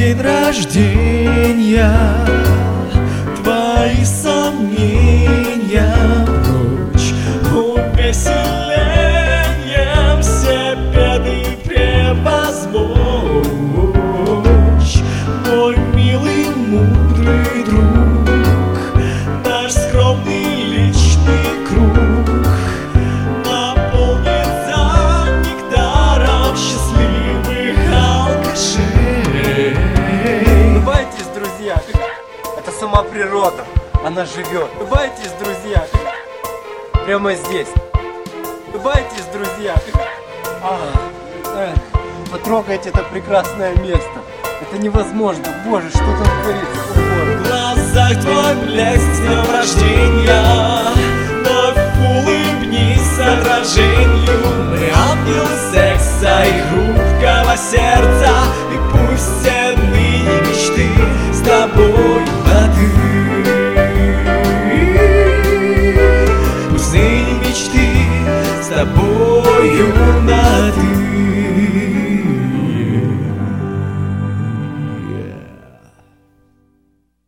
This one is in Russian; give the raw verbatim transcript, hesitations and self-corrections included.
день рождения, твои сомнения прочь, увеселением все беды превозмочь. Мой милый, мудрый друг, наш скромный личный круг наполнится нектаром счастливых алкашей. Улыбайтесь, друзья, это сама природа, она живет. Улыбайтесь, друзья, прямо здесь. Улыбайтесь, друзья. А, э, потрогайте это прекрасное место. Это невозможно. Боже, что там творится? О, Боже. В глазах твой блеск с днем рождения, вновь улыбнись отражению. Мы ангелы секса и хрупкого сердца, и пусть все ныне мечты с тобой